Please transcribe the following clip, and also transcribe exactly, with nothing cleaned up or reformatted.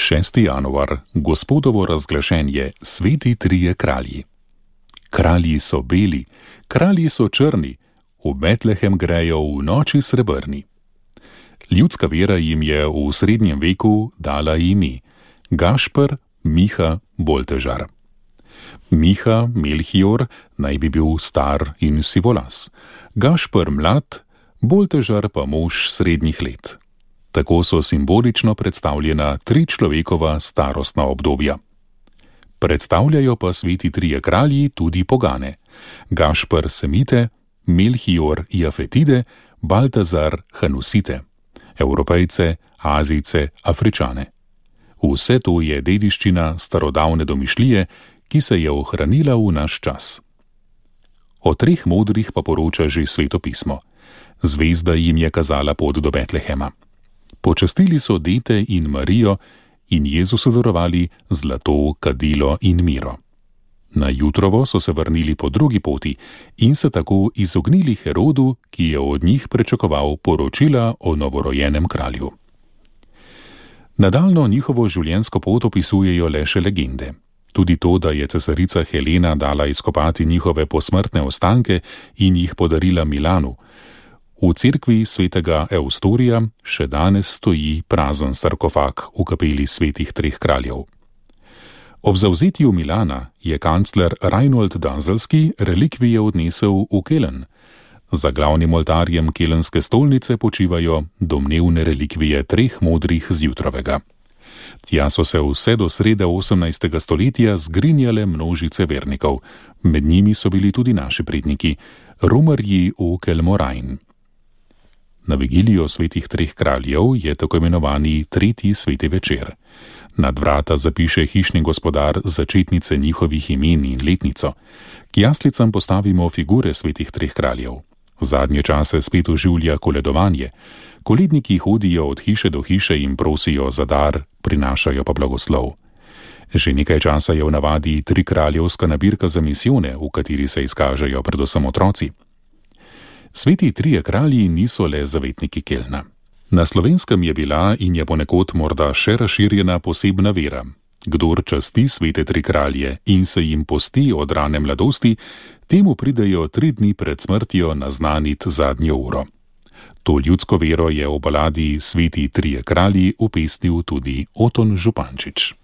šesti januar, Gospodovo razglašenje, sveti trije kralji. Kralji so beli, kralji so črni, v Betlehem grejo v noči srebrni. Ljudska vera jim je v srednjem veku dala ime Gašper, Miha, Boltežar. Miha, Melchior, naj bi bil star in sivolas, Gašper mlad, Boltežar pa mož srednjih let. Tako so simbolično predstavljena tri človekova starostna obdobja. Predstavljajo pa sveti trije kralji tudi pogane: Gašper Semite, Melchior Jafetide, Baltazar Hanusite, Evropejce, Azijce, Afričane. Vse to je dediščina starodavne domišljije, ki se je ohranila v naš čas. O treh modrih pa poroča že Sveto pismo. Zvezda jim je kazala pot do Betlehema. Počastili so dete in Marijo in Jezusu darovali zlato, kadilo in miro. Na jutrovo so se vrnili po drugi poti in se tako izognili Herodu, ki je od njih pričakoval poročila o novorojenem kralju. Nadaljno njihovo življenjsko pot opisujejo le še legende. Tudi to, da je cesarica Helena dala izkopati njihove posmrtne ostanke in jih podarila Milanu. V cerkvi svetega Eustorija še danes stoji prazen sarkofag v kapeli svetih treh kraljev. Ob zavzetju Milana je kancler Reinhold Danzelski relikvije odnesel v Kelen. Za glavnim oltarjem kelenske stolnice počivajo domnevne relikvije treh modrih z jutrovega. Tja so se vse do srede osemnajstega stoletja zgrinjale množice vernikov, med njimi so bili tudi naši predniki, romarji v Kelmorain. Na vigilijo svetih treh kraljev je tako imenovani tretji sveti večer. Nad vrata zapiše hišni gospodar začetnice njihovih imen in letnico. K jaslicam postavimo figure svetih treh kraljev. Zadnje čase spet oživlja koledovanje. Koledniki hodijo od hiše do hiše in prosijo za dar, prinašajo pa blagoslov. Že nekaj časa je v navadi tri kraljevska nabirka za misijone, v kateri se izkažejo predvsem otroci. Sveti trije kralji niso le zavetniki Kelna. Na Slovenskem je bila in je ponekod morda še razširjena posebna vera. Kdor časti svete tri kralje in se jim posti od rane mladosti, temu pridejo tri dni pred smrtjo naznanit zadnjo uro. To ljudsko vero je v baladi Sveti trije kralji upesnil tudi Oton Župančič.